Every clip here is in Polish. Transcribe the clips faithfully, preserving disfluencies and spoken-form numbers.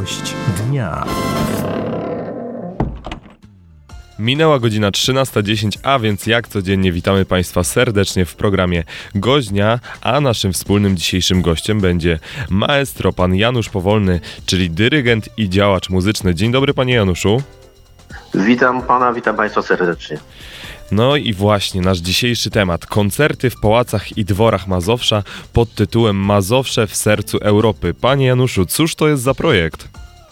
Gość dnia. Minęła godzina trzynasta dziesięć, a więc jak codziennie witamy Państwa serdecznie w programie Gość Dnia, a naszym wspólnym dzisiejszym gościem będzie maestro pan Janusz Powolny, czyli dyrygent i działacz muzyczny. Dzień dobry, panie Januszu. Witam pana, witam państwa serdecznie. No i właśnie nasz dzisiejszy temat. Koncerty w pałacach i dworach Mazowsza pod tytułem Mazowsze w sercu Europy. Panie Januszu, cóż to jest za projekt?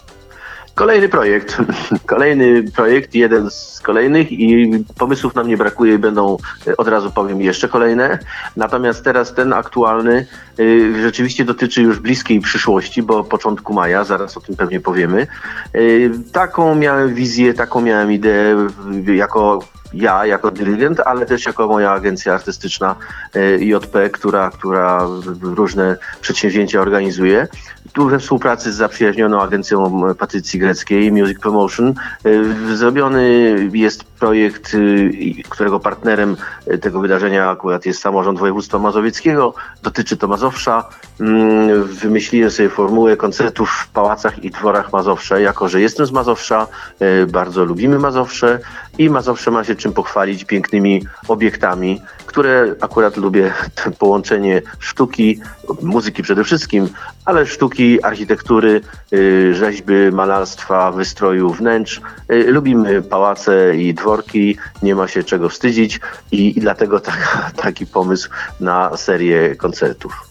Kolejny projekt, kolejny projekt, jeden z kolejnych i pomysłów nam nie brakuje i będą, od razu powiem, jeszcze kolejne. Natomiast teraz ten aktualny y, rzeczywiście dotyczy już bliskiej przyszłości, bo początku maja, zaraz o tym pewnie powiemy. Y, taką miałem wizję, taką miałem ideę y, jako ja, jako dyrygent, ale też jako moja agencja artystyczna y, J P, która, która różne przedsięwzięcia organizuje. Tu we współpracy z zaprzyjaźnioną agencją Patrycji Greckiej, Music Promotion, y, zrobiony jest projekt, y, którego partnerem tego wydarzenia akurat jest samorząd województwa mazowieckiego. Dotyczy to Mazowsza. Y, wymyśliłem sobie formułę koncertów w pałacach i dworach Mazowsza. Jako że jestem z Mazowsza, y, bardzo lubimy Mazowsze i Mazowsze ma się czym pochwalić pięknymi obiektami, które akurat lubię, połączenie sztuki, muzyki przede wszystkim, ale sztuki, architektury, rzeźby, malarstwa, wystroju wnętrz. Lubimy pałace i dworki, nie ma się czego wstydzić i, i dlatego tak, taki pomysł na serię koncertów.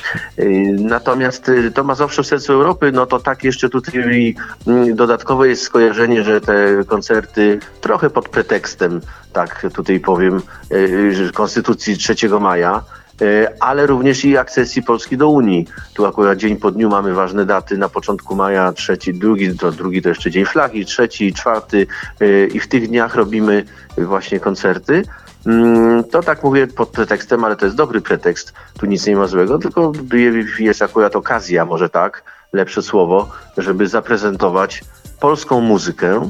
Natomiast to Mazowsze w sercu Europy, no to tak jeszcze tutaj dodatkowe jest skojarzenie, że te koncerty trochę pod pretekstem, tak tutaj powiem, Konstytucji trzeciego maja, ale również i akcesji Polski do Unii. Tu akurat dzień po dniu mamy ważne daty. Na początku maja, trzeci, drugi, to drugi to jeszcze Dzień Flagi, trzeci, czwarty i w tych dniach robimy właśnie koncerty. To tak mówię pod pretekstem, ale to jest dobry pretekst. Tu nic nie ma złego, tylko jest akurat okazja, może tak, lepsze słowo, żeby zaprezentować polską muzykę,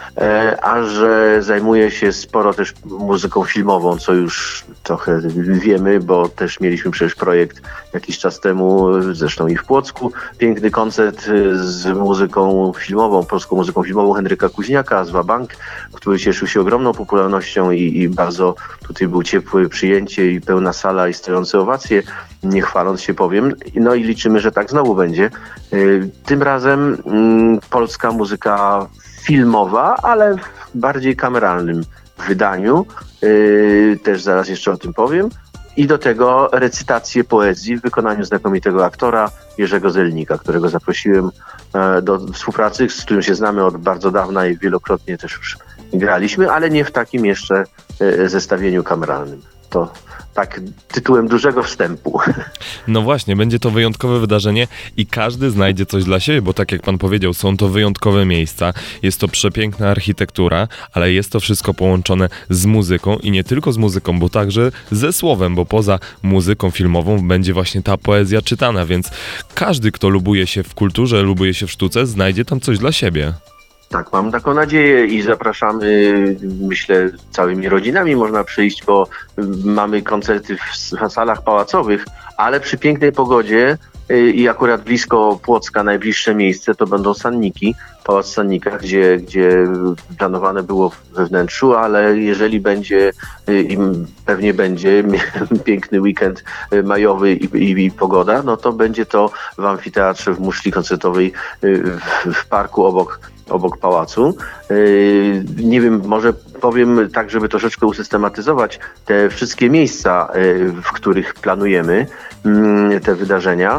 a że zajmuję się sporo też muzyką filmową, co już trochę wiemy, bo też mieliśmy przecież projekt jakiś czas temu, zresztą i w Płocku, piękny koncert z muzyką filmową, polską muzyką filmową Henryka Kuźniaka z Wabank, który cieszył się ogromną popularnością i, i bardzo tutaj był ciepłe przyjęcie i pełna sala i stojące owacje, nie chwaląc się powiem. No i liczymy, że tak znowu będzie. Tym razem mm, polska muzyka filmowa, ale w bardziej kameralnym wydaniu. Yy, też zaraz jeszcze o tym powiem. I do tego recytację poezji w wykonaniu znakomitego aktora Jerzego Zelnika, którego zaprosiłem e, do współpracy, z którym się znamy od bardzo dawna i wielokrotnie też już graliśmy, ale nie w takim jeszcze e, zestawieniu kameralnym. To tak tytułem dużego wstępu. No właśnie, będzie to wyjątkowe wydarzenie i każdy znajdzie coś dla siebie, bo tak jak pan powiedział, są to wyjątkowe miejsca, jest to przepiękna architektura, ale jest to wszystko połączone z muzyką i nie tylko z muzyką, bo także ze słowem, bo poza muzyką filmową będzie właśnie ta poezja czytana, więc każdy, kto lubuje się w kulturze, lubuje się w sztuce, znajdzie tam coś dla siebie. Tak, mam taką nadzieję i zapraszamy, myślę, całymi rodzinami można przyjść, bo mamy koncerty w salach pałacowych, ale przy pięknej pogodzie i akurat blisko Płocka najbliższe miejsce to będą Sanniki, Pałac w Sannikach, gdzie, gdzie planowane było we wnętrzu, ale jeżeli będzie i pewnie będzie piękny weekend majowy i, i, i pogoda, no to będzie to w amfiteatrze w muszli koncertowej w, w parku obok obok pałacu. Nie wiem, może powiem tak, żeby troszeczkę usystematyzować te wszystkie miejsca, w których planujemy te wydarzenia.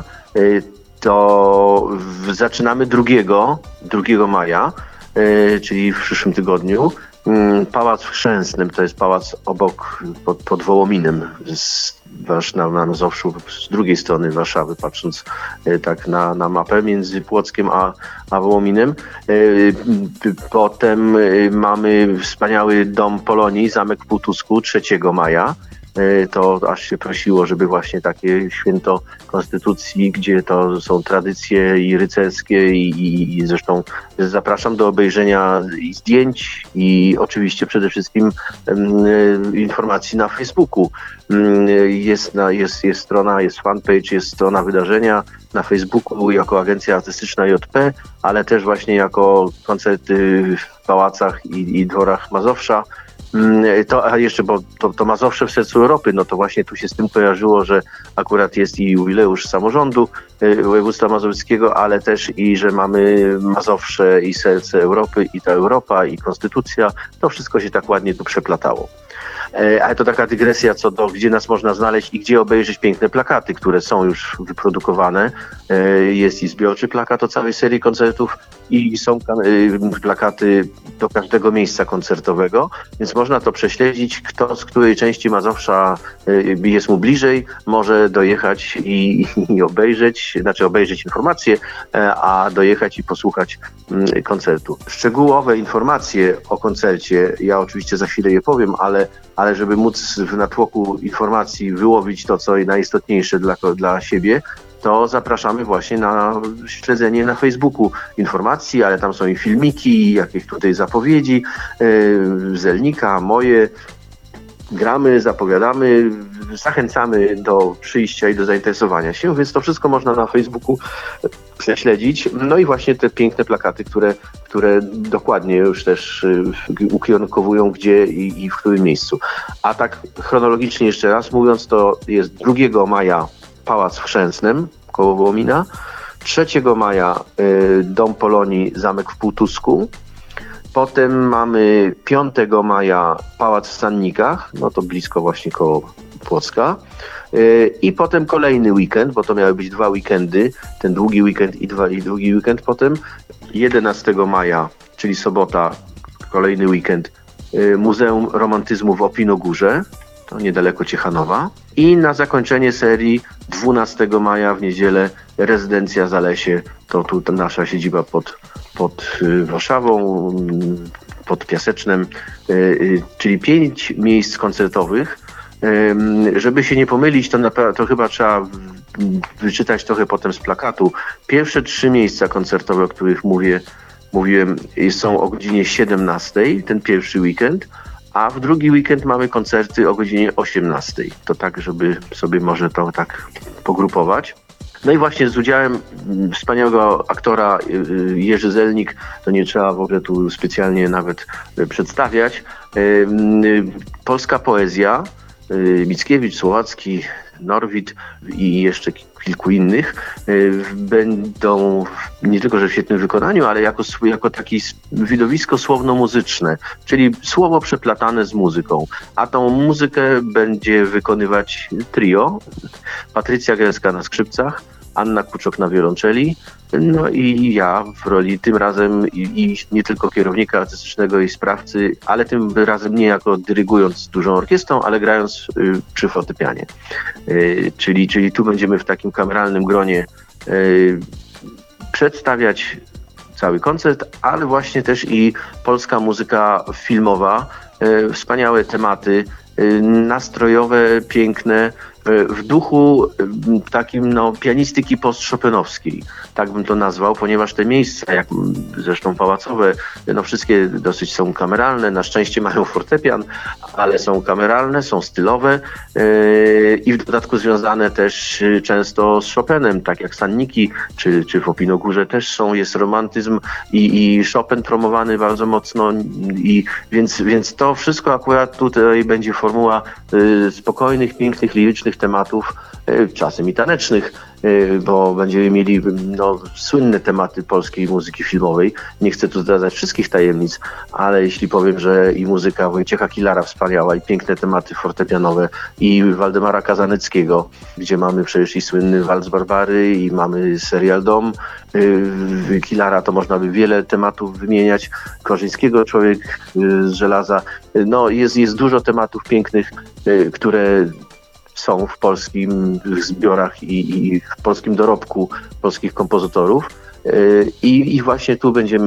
To zaczynamy drugiego maja, czyli w przyszłym tygodniu. Pałac w Chrzęsnym, to jest pałac obok, pod, pod Wołominem, z, na, na Mazowszu, z drugiej strony Warszawy, patrząc tak na, na mapę między Płockiem a, a Wołominem. Potem mamy wspaniały Dom Polonii, Zamek w Półtusku, trzeciego maja. to aż się prosiło, żeby właśnie takie święto Konstytucji, gdzie to są tradycje i rycerskie i, i, i zresztą zapraszam do obejrzenia i zdjęć i oczywiście przede wszystkim um, informacji na Facebooku. Um, jest, na, jest, jest strona, jest fanpage, jest strona wydarzenia na Facebooku jako agencja artystyczna J P, ale też właśnie jako koncerty w pałacach i, i dworach Mazowsza. To, a jeszcze, bo to, to Mazowsze w sercu Europy, no to właśnie tu się z tym kojarzyło, że akurat jest i jubileusz samorządu y, województwa mazowieckiego, ale też i, że mamy Mazowsze i serce Europy i ta Europa i konstytucja, to wszystko się tak ładnie tu przeplatało. Ale to taka dygresja co do, gdzie nas można znaleźć i gdzie obejrzeć piękne plakaty, które są już wyprodukowane. Jest i zbiorczy plakat o całej serii koncertów i są plakaty do każdego miejsca koncertowego, więc można to prześledzić, kto z której części Mazowsza jest mu bliżej, może dojechać i, i obejrzeć, znaczy obejrzeć informacje, a dojechać i posłuchać koncertu. Szczegółowe informacje o koncercie, ja oczywiście za chwilę je powiem, ale ale żeby móc w natłoku informacji wyłowić to, co najistotniejsze dla, dla siebie, to zapraszamy właśnie na śledzenie na Facebooku informacji, ale tam są i filmiki, jakieś tutaj zapowiedzi, yy, Zelnika, moje, gramy, zapowiadamy, zachęcamy do przyjścia i do zainteresowania się, więc to wszystko można na Facebooku prześledzić. No i właśnie te piękne plakaty, które, które dokładnie już też ukierunkowują gdzie i, i w którym miejscu. A tak chronologicznie jeszcze raz mówiąc, to jest drugiego maja Pałac w Chrzęsnem koło Wołomina, trzeciego maja y, Dom Polonii, Zamek w Półtusku. Potem mamy piątego maja Pałac w Sannikach, no to blisko właśnie koło Płocka. I potem kolejny weekend, bo to miały być dwa weekendy, ten długi weekend i, dwa, i drugi weekend potem. jedenastego maja, czyli sobota, kolejny weekend, Muzeum Romantyzmu w Opinogórze, to niedaleko Ciechanowa. I na zakończenie serii dwunastego maja w niedzielę Rezydencja Zalesie, to tu nasza siedziba pod pod Warszawą, pod Piasecznem, czyli pięć miejsc koncertowych. Żeby się nie pomylić, to, to chyba trzeba wyczytać trochę potem z plakatu. Pierwsze trzy miejsca koncertowe, o których mówię, mówiłem, są o godzinie siedemnastej, ten pierwszy weekend, a w drugi weekend mamy koncerty o godzinie osiemnastej. To tak, żeby sobie może to tak pogrupować. No i właśnie z udziałem wspaniałego aktora Jerzy Zelnik, to nie trzeba w ogóle tu specjalnie nawet przedstawiać. Polska poezja, Mickiewicz, Słowacki, Norwid i jeszcze kilku innych będą nie tylko, że w świetnym wykonaniu, ale jako, jako takie widowisko słowno-muzyczne, czyli słowo przeplatane z muzyką. A tą muzykę będzie wykonywać trio, Patrycja Gęska na skrzypcach, Anna Kuczok na wiolonczeli, no i ja w roli tym razem i, i nie tylko kierownika artystycznego i sprawcy, ale tym razem nie jako dyrygując z dużą orkiestrą, ale grając y, przy fortepianie. Y, czyli, czyli tu będziemy w takim kameralnym gronie y, przedstawiać cały koncert, ale właśnie też i polska muzyka filmowa, y, wspaniałe tematy, y, nastrojowe, piękne, w duchu takim no, pianistyki post-chopinowskiej, tak bym to nazwał, ponieważ te miejsca, jak zresztą pałacowe, no wszystkie dosyć są kameralne, na szczęście mają fortepian, ale są kameralne, są stylowe yy, i w dodatku związane też często z Chopinem, tak jak Sanniki czy, czy w Opinogórze też są, jest romantyzm i, i Chopin promowany bardzo mocno, i, więc, więc to wszystko akurat tutaj będzie formuła yy, spokojnych, pięknych, lirycznych tematów, czasem i tanecznych, bo będziemy mieli no, słynne tematy polskiej muzyki filmowej. Nie chcę tu zdradzać wszystkich tajemnic, ale jeśli powiem, że i muzyka Wojciecha Kilara wspaniała, i piękne tematy fortepianowe, i Waldemara Kazaneckiego, gdzie mamy przecież i słynny Walc Barbary, i mamy serial Dom. Kilara to można by wiele tematów wymieniać. Korzyńskiego Człowiek z żelaza. No, jest, jest dużo tematów pięknych, które są w polskim zbiorach i, i w polskim dorobku polskich kompozytorów. I, I właśnie tu będziemy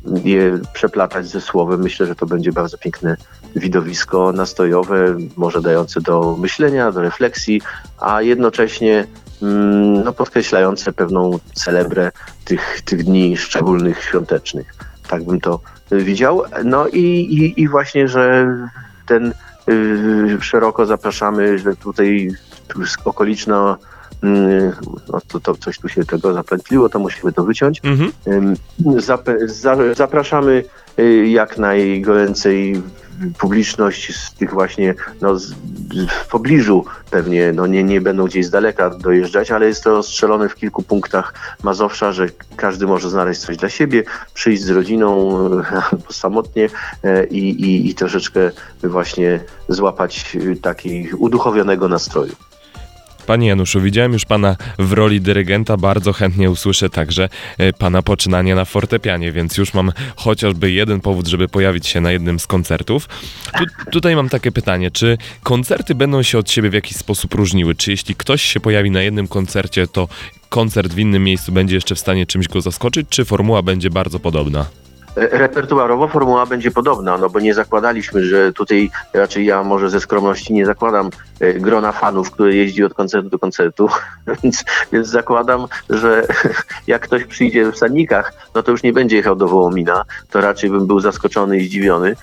je przeplatać ze słowem. Myślę, że to będzie bardzo piękne widowisko nastojowe, może dające do myślenia, do refleksji, a jednocześnie no, podkreślające pewną celebrę tych, tych dni szczególnych, świątecznych. Tak bym to widział. No i, i, i właśnie, że ten y, szeroko zapraszamy, że tutaj tu jest okoliczna, y, no to, to coś tu się tego zapętliło, to musimy to wyciąć. Mhm. Y, zap, za, zapraszamy y, jak najgoręcej publiczność z tych właśnie, no z, w pobliżu pewnie, no nie, nie będą gdzieś z daleka dojeżdżać, ale jest to rozstrzelone w kilku punktach Mazowsza, że każdy może znaleźć coś dla siebie, przyjść z rodziną albo samotnie i, i, i troszeczkę właśnie złapać takiego uduchowionego nastroju. Panie Januszu, widziałem już pana w roli dyrygenta, bardzo chętnie usłyszę także e, pana poczynanie na fortepianie, więc już mam chociażby jeden powód, żeby pojawić się na jednym z koncertów. Tu, tutaj mam takie pytanie, czy koncerty będą się od siebie w jakiś sposób różniły? Czy jeśli ktoś się pojawi na jednym koncercie, to koncert w innym miejscu będzie jeszcze w stanie czymś go zaskoczyć, czy formuła będzie bardzo podobna? Repertuarowo formuła będzie podobna, no bo nie zakładaliśmy, że tutaj raczej ja może ze skromności nie zakładam grona fanów, które jeździ od koncertu do koncertu, więc, więc zakładam, że jak ktoś przyjdzie w Sannikach, no to już nie będzie jechał do Wołomina, to raczej bym był zaskoczony i zdziwiony.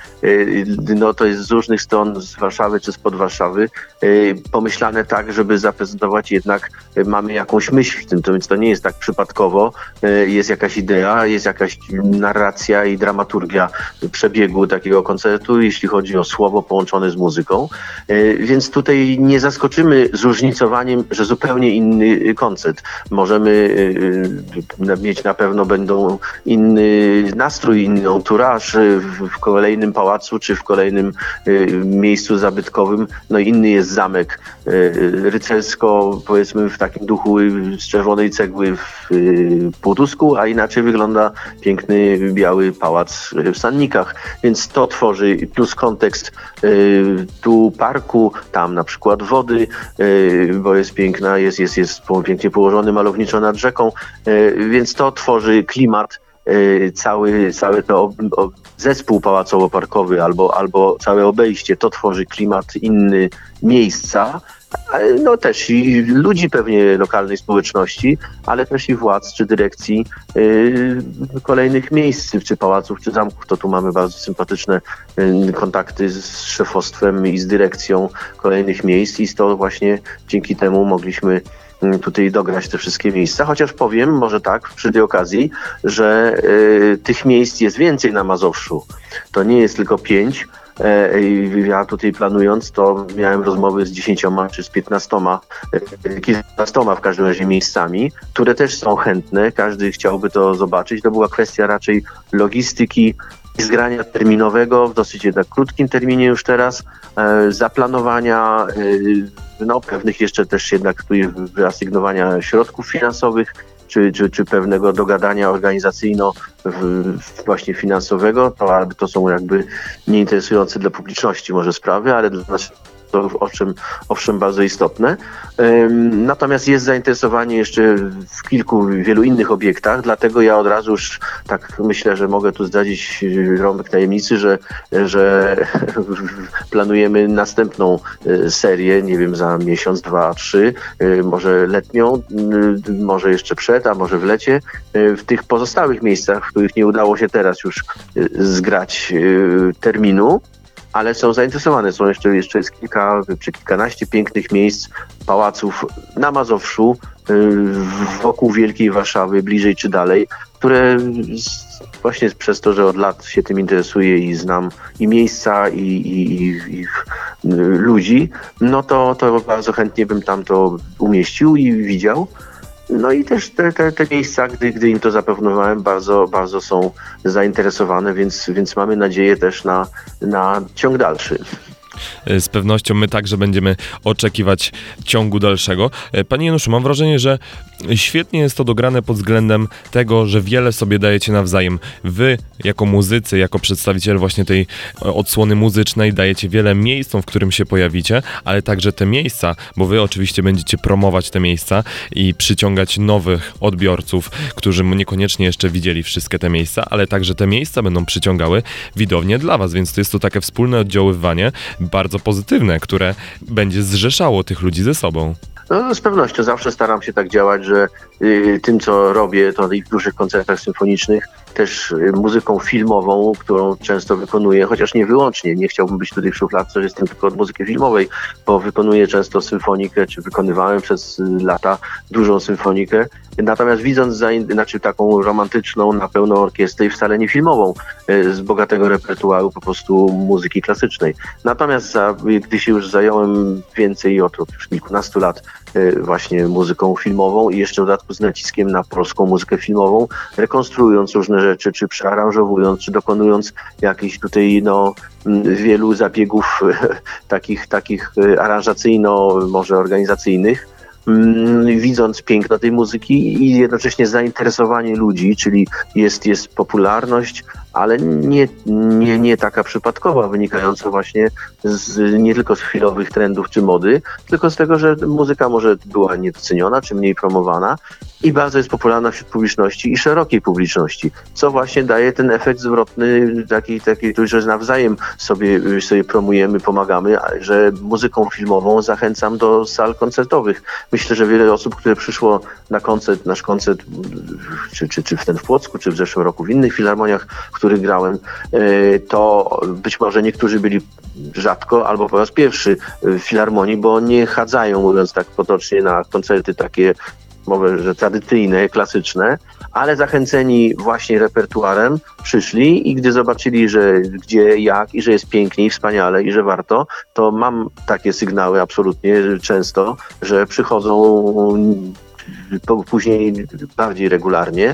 No to jest z różnych stron, z Warszawy czy spod Warszawy, pomyślane tak, żeby zaprezentować jednak, mamy jakąś myśl w tym, to więc to nie jest tak przypadkowo, jest jakaś idea, jest jakaś narracja i dramaturgia przebiegu takiego koncertu, jeśli chodzi o słowo połączone z muzyką. Więc tutaj nie zaskoczymy zróżnicowaniem, że zupełnie inny koncert. Możemy mieć na pewno będą inny nastrój, inny entourage w kolejnym pałacu czy w kolejnym miejscu zabytkowym. No inny jest zamek rycersko, powiedzmy w takim duchu z czerwonej cegły w Półtusku, a inaczej wygląda piękny biały pałac w Sannikach, więc to tworzy plus kontekst y, tu parku, tam na przykład wody, y, bo jest piękna, jest, jest, jest pięknie położony malowniczo nad rzeką, y, więc to tworzy klimat, y, cały, cały to ob, ob, zespół pałacowo-parkowy albo, albo całe obejście, to tworzy klimat inny miejsca, no też i ludzi pewnie lokalnej społeczności, ale też i władz czy dyrekcji yy, kolejnych miejsc, czy pałaców, czy zamków. To tu mamy bardzo sympatyczne yy, kontakty z szefostwem i z dyrekcją kolejnych miejsc i z to właśnie dzięki temu mogliśmy yy, tutaj dograć te wszystkie miejsca. Chociaż powiem, może tak, przy tej okazji, że yy, tych miejsc jest więcej na Mazowszu. To nie jest tylko pięć. Ja tutaj planując, to miałem rozmowy z dziesięcioma czy z piętnastoma, kilkunastoma w każdym razie miejscami, które też są chętne, każdy chciałby to zobaczyć. To była kwestia raczej logistyki, zgrania terminowego w dosyć jednak krótkim terminie już teraz, zaplanowania, no pewnych jeszcze też jednak tu wyasygnowania środków finansowych, Czy, czy, czy pewnego dogadania organizacyjno w, właśnie finansowego, to, to są jakby nieinteresujące dla publiczności może sprawy, ale dla nas to owszem, owszem bardzo istotne. Um, natomiast jest zainteresowanie jeszcze w kilku, wielu innych obiektach, dlatego ja od razu już tak myślę, że mogę tu zdradzić rąbek tajemnicy, że, że planujemy następną serię, nie wiem, za miesiąc, dwa, trzy, może letnią, może jeszcze przed, a może w lecie, w tych pozostałych miejscach, w których nie udało się teraz już zgrać terminu, ale są zainteresowane. Są jeszcze, jeszcze jest kilka, czy kilkanaście pięknych miejsc, pałaców na Mazowszu, wokół Wielkiej Warszawy, bliżej czy dalej, które właśnie przez to, że od lat się tym interesuję i znam i miejsca, i, i, i ich ludzi, no to, to bardzo chętnie bym tam to umieścił i widział. No i też te, te, te miejsca, gdy, gdy im to zaproponowałem, bardzo, bardzo są zainteresowane, więc, więc mamy nadzieję też na, na ciąg dalszy. Z pewnością my także będziemy oczekiwać ciągu dalszego. Panie Januszu, mam wrażenie, że świetnie jest to dograne pod względem tego, że wiele sobie dajecie nawzajem. Wy, jako muzycy, jako przedstawiciel właśnie tej odsłony muzycznej, dajecie wiele miejscom, w którym się pojawicie, ale także te miejsca, bo wy oczywiście będziecie promować te miejsca i przyciągać nowych odbiorców, którzy niekoniecznie jeszcze widzieli wszystkie te miejsca, ale także te miejsca będą przyciągały widownię dla was, więc to jest to takie wspólne oddziaływanie, bardzo pozytywne, które będzie zrzeszało tych ludzi ze sobą. No, z pewnością zawsze staram się tak działać, że y, tym, co robię, to w dużych koncertach symfonicznych, też y, muzyką filmową, którą często wykonuję, chociaż nie wyłącznie, nie chciałbym być tutaj w szufladce, że jestem tylko od muzyki filmowej, bo wykonuję często symfonikę, czy wykonywałem przez y, lata dużą symfonikę, natomiast widząc za, znaczy taką romantyczną, na pełną orkiestrę i wcale nie filmową, y, z bogatego repertuaru po prostu muzyki klasycznej. Natomiast za, gdy się już zająłem więcej od, od już kilkunastu lat właśnie muzyką filmową i jeszcze w dodatku z naciskiem na polską muzykę filmową, rekonstruując różne rzeczy, czy przearanżowując, czy dokonując jakichś tutaj no, wielu zabiegów takich, takich aranżacyjno, może organizacyjnych, widząc piękno tej muzyki i jednocześnie zainteresowanie ludzi, czyli jest, jest popularność, ale nie, nie, nie taka przypadkowa, wynikająca właśnie z, nie tylko z chwilowych trendów czy mody, tylko z tego, że muzyka może była niedoceniona czy mniej promowana i bardzo jest popularna wśród publiczności i szerokiej publiczności, co właśnie daje ten efekt zwrotny, taki, taki że nawzajem sobie, sobie promujemy, pomagamy, że muzyką filmową zachęcam do sal koncertowych. Myślę, że wiele osób, które przyszło na koncert, nasz koncert, czy, czy, czy w ten w Płocku, czy w zeszłym roku w innych filharmoniach, w których grałem, to być może niektórzy byli rzadko albo po raz pierwszy w filharmonii, bo nie chadzają, mówiąc tak potocznie, na koncerty takie, mówię, że tradycyjne, klasyczne, ale zachęceni właśnie repertuarem przyszli i gdy zobaczyli, że gdzie, jak i że jest pięknie i wspaniale i że warto, to mam takie sygnały absolutnie często, że przychodzą później bardziej regularnie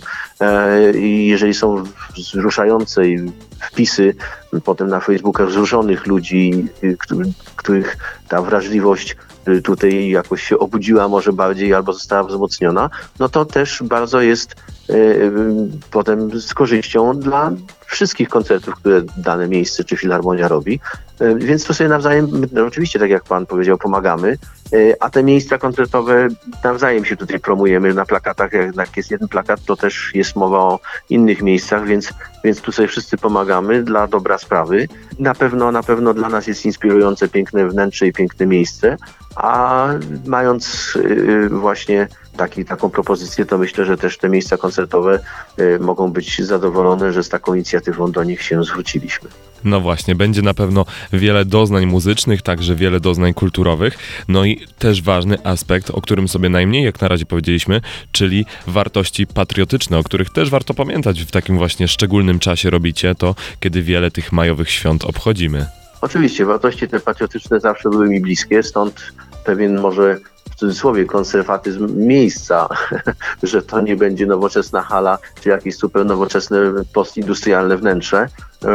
i jeżeli są wzruszające wpisy potem na Facebookach wzruszonych ludzi, których ta wrażliwość tutaj jakoś się obudziła może bardziej albo została wzmocniona, no to też bardzo jest y, potem z korzyścią dla wszystkich koncertów, które dane miejsce czy filharmonia robi. Y, więc to sobie nawzajem, no oczywiście tak jak pan powiedział, pomagamy, y, a te miejsca koncertowe nawzajem się tutaj promujemy na plakatach. Jak, jak jest jeden plakat, to też jest mowa o innych miejscach, więc, więc tu sobie wszyscy pomagamy dla dobra sprawy. Na pewno, na pewno dla nas jest inspirujące piękne wnętrze i piękne miejsce, a mając y, właśnie taki, taką propozycję, to myślę, że też te miejsca koncertowe y, mogą być zadowolone, że z taką inicjatywą do nich się zwróciliśmy. No właśnie, będzie na pewno wiele doznań muzycznych, także wiele doznań kulturowych, no i też ważny aspekt, o którym sobie najmniej jak na razie powiedzieliśmy, czyli wartości patriotyczne, o których też warto pamiętać w takim właśnie szczególnym czasie robicie to, kiedy wiele tych majowych świąt obchodzimy. Oczywiście, wartości te patriotyczne zawsze były mi bliskie, stąd pewien może w cudzysłowie konserwatyzm miejsca, że to nie będzie nowoczesna hala, czy jakieś super nowoczesne postindustrialne wnętrze.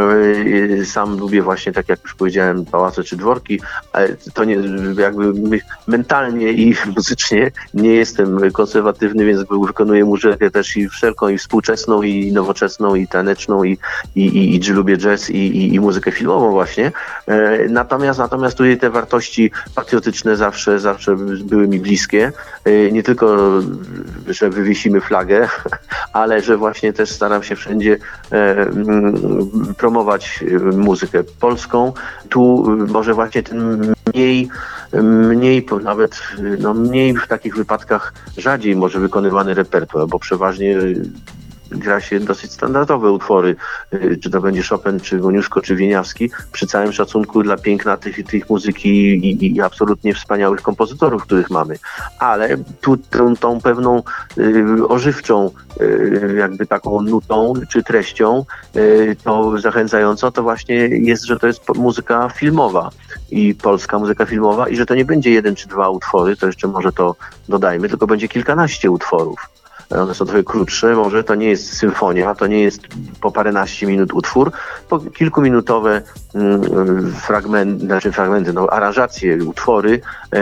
Sam lubię właśnie, tak jak już powiedziałem, pałace czy dworki, ale to nie, jakby mentalnie i muzycznie nie jestem konserwatywny, więc wykonuję muzykę też i wszelką, i współczesną, i nowoczesną, i taneczną, i, i, i, i lubię jazz, i, i, i muzykę filmową właśnie. Natomiast, natomiast tutaj te wartości patriotyczne zawsze, zawsze były mi bliskie. Nie tylko, że wywiesimy flagę, ale że właśnie też staram się wszędzie promować muzykę polską. Tu może właśnie ten mniej, mniej nawet, no mniej w takich wypadkach rzadziej może wykonywany repertuar, bo przeważnie gra się dosyć standardowe utwory, czy to będzie Chopin, czy Goniuszko, czy Wieniawski, przy całym szacunku dla piękna tych, tych muzyki i, i absolutnie wspaniałych kompozytorów, których mamy. Ale tu tą, tą pewną y, ożywczą, y, jakby taką nutą, czy treścią, y, to zachęcającą, to właśnie jest, że to jest muzyka filmowa i polska muzyka filmowa i że to nie będzie jeden czy dwa utwory, to jeszcze może to dodajmy, tylko będzie kilkanaście utworów. one są trochę krótsze, może to nie jest symfonia, to nie jest po paręnaście minut utwór, po kilkuminutowe mm, fragmenty, znaczy fragmenty, no, aranżacje, utwory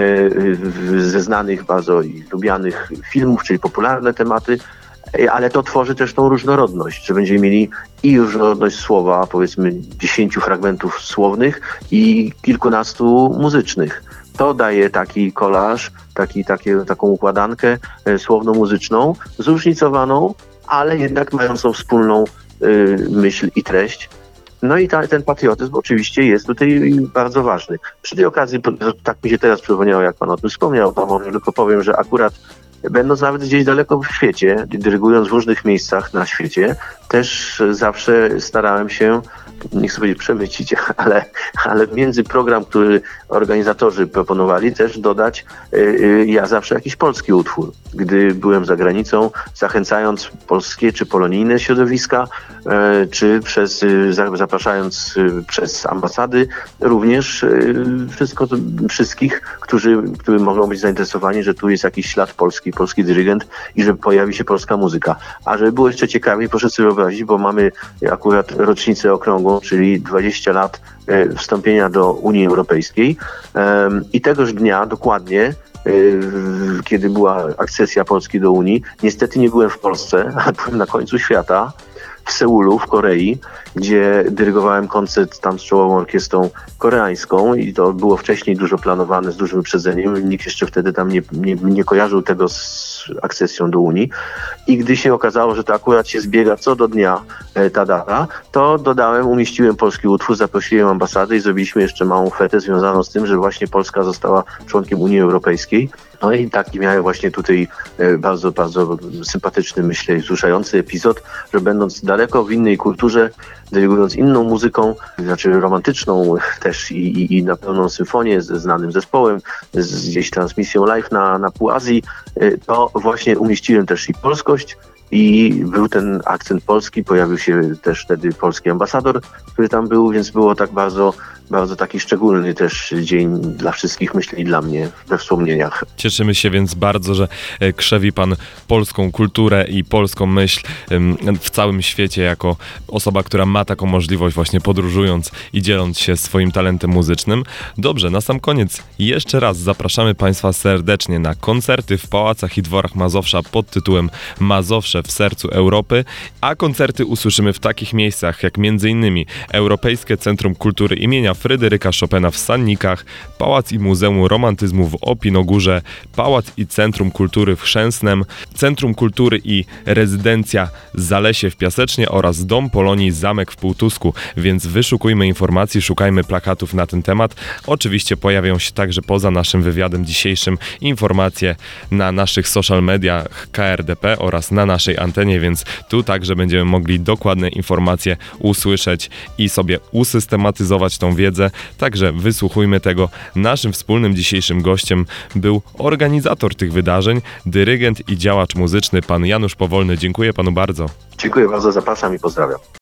e, ze znanych bardzo i lubianych filmów, czyli popularne tematy, ale to tworzy też tą różnorodność, że będziemy mieli i różnorodność słowa, powiedzmy dziesięciu fragmentów słownych i kilkunastu muzycznych. To daje taki kolaż, taki, takie, taką układankę e, słowno-muzyczną, zróżnicowaną, ale jednak mającą wspólną y, myśl i treść. No i ta, ten patriotyzm oczywiście jest tutaj bardzo ważny. Przy tej okazji, tak mi się teraz przypomniało, jak pan o tym wspomniał, to może tylko powiem, że akurat będąc nawet gdzieś daleko w świecie, dyrygując w różnych miejscach na świecie, też zawsze starałem się, nie chcę powiedzieć przemycić, ale, ale między program, który organizatorzy proponowali, też dodać yy, ja zawsze jakiś polski utwór. Gdy byłem za granicą, zachęcając polskie czy polonijne środowiska, yy, czy przez, yy, zapraszając yy, przez ambasady, również yy, wszystko, wszystkich, którzy, którzy mogą być zainteresowani, że tu jest jakiś ślad polski, polski dyrygent i że pojawi się polska muzyka. A żeby było jeszcze ciekawiej, proszę sobie wyobrazić, bo mamy akurat rocznicę okrągłą, czyli dwadzieścia lat wstąpienia do Unii Europejskiej i tegoż dnia dokładnie, kiedy była akcesja Polski do Unii, niestety nie byłem w Polsce, ale byłem na końcu świata, w Seulu, w Korei, gdzie dyrygowałem koncert tam z czołową orkiestrą koreańską i to było wcześniej dużo planowane, z dużym wyprzedzeniem. Nikt jeszcze wtedy tam nie, nie, nie kojarzył tego z akcesją do Unii. I gdy się okazało, że to akurat się zbiega co do dnia e, ta data, to dodałem, umieściłem polski utwór, zaprosiłem ambasadę i zrobiliśmy jeszcze małą fetę związaną z tym, że właśnie Polska została członkiem Unii Europejskiej. No i taki miałem właśnie tutaj e, bardzo, bardzo sympatyczny, myślę, wzruszający epizod, że będąc daleko w innej kulturze, dyrygując inną muzyką, znaczy romantyczną też i, i, i na pełną symfonię ze znanym zespołem, z gdzieś transmisją live na, na pół Azji, e, to właśnie umieściłem też i polskość i był ten akcent polski, pojawił się też wtedy polski ambasador, który tam był, więc było tak bardzo, bardzo taki szczególny też dzień dla wszystkich, myślę, i dla mnie we wspomnieniach. Cieszymy się więc bardzo, że e, krzewi pan polską kulturę i polską myśl em, w całym świecie jako osoba, która ma taką możliwość właśnie podróżując i dzieląc się swoim talentem muzycznym. Dobrze, na sam koniec jeszcze raz zapraszamy państwa serdecznie na koncerty w pałacach i dworach Mazowsza pod tytułem Mazowsze w sercu Europy, a koncerty usłyszymy w takich miejscach jak m.in. Europejskie Centrum Kultury imienia Fryderyka Chopina w Sannikach, Pałac i Muzeum Romantyzmu w Opinogórze, Pałac i Centrum Kultury w Chrzęsnem, Centrum Kultury i Rezydencja Zalesie w Piasecznie oraz Dom Polonii Zamek w Półtusku, więc wyszukujmy informacji, szukajmy plakatów na ten temat. Oczywiście pojawią się także poza naszym wywiadem dzisiejszym informacje na naszych social mediach K R D P oraz na naszej antenie, więc tu także będziemy mogli dokładne informacje usłyszeć i sobie usystematyzować tą wiedzę. Także wysłuchujmy tego. Naszym wspólnym dzisiejszym gościem był organizator tych wydarzeń, dyrygent i działacz muzyczny pan Janusz Powolny. Dziękuję panu bardzo. Dziękuję bardzo, zapraszam i pozdrawiam.